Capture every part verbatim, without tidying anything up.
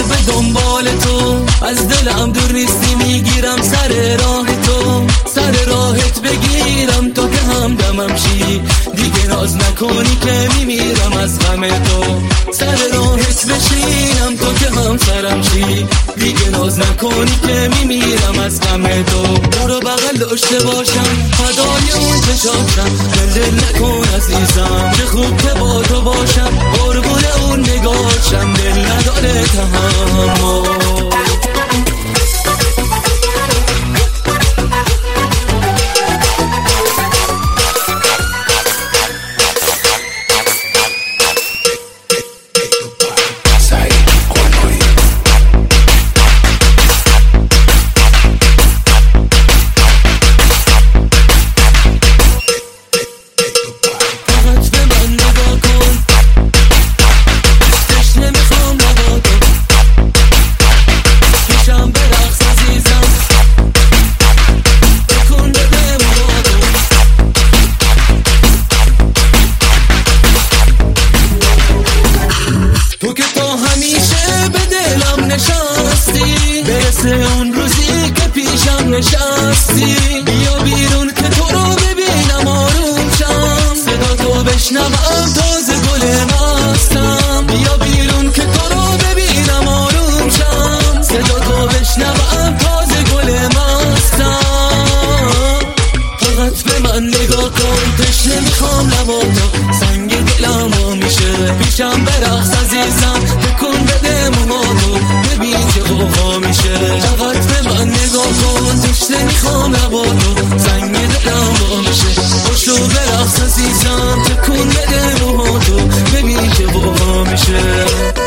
به دنبال تو، از دلم دور نیستی میگیرم سر راه تو، سر راهت بگیرم تو که همدمم شی، دیگه ناز نکنی که میمیرم از غم تو، سر راهت بشینم تو که هم سرم شی، دیگه ناز نکنی که میمیرم از غم تو، برو بغل داشته باشم فدای اون چشاشم، دل دل نکن عزیزم چه خوب که با تو باشم، قربون اون نگاهشم دل نداره تحمل. اون روزی که پیشم نشستی، بیا بیرون که تو رو ببینم آروم شم، صدا تو بشنوم تازه گل مستم، بیا بیرون که تو رو ببینم آروم شم، صدا تو بشنوم تازه گل مستم، فقط به من نگاه کن تشنه میخوام لباتو، سنگ دلم میشه پیشم برقص عزیزم، تکون بده موهاتو ببین که خوبا میشه، فقط به من نگاه کن تشنه میخوام لباتو، سنگ دلم میشه باشو برقص عزیزم، تکون بده موهاتو ببین که خوبا میشه.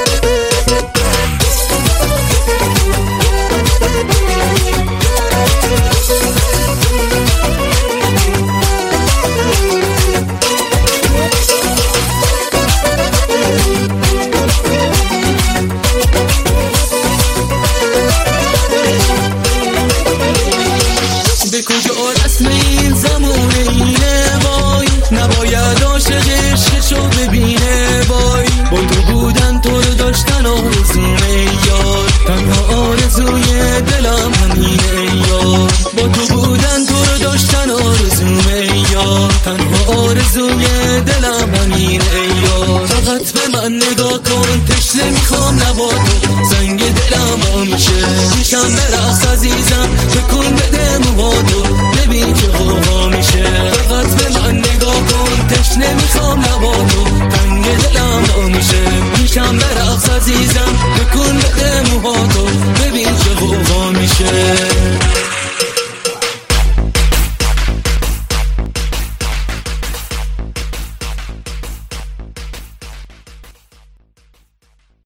به کجا رسم این زمونه اینه وای، نباید عاشق عشقشو ببینه وای، با تو بودن تو رو داشتن آرزومه یار، تنها آرزوی دلم همینه یار، با تو بودن تو رو داشتن آرزومه یار، تنها آرزوی دلم همینه یار، فقط به من نگاه کن تشنه میخوام لباتو، سنگ دلم ها میشه میشم برقص عزیزم، تکون بده موهاتو ببین که خوبا میشه، فقط به من نگاه کن تشنه میخوام لباتو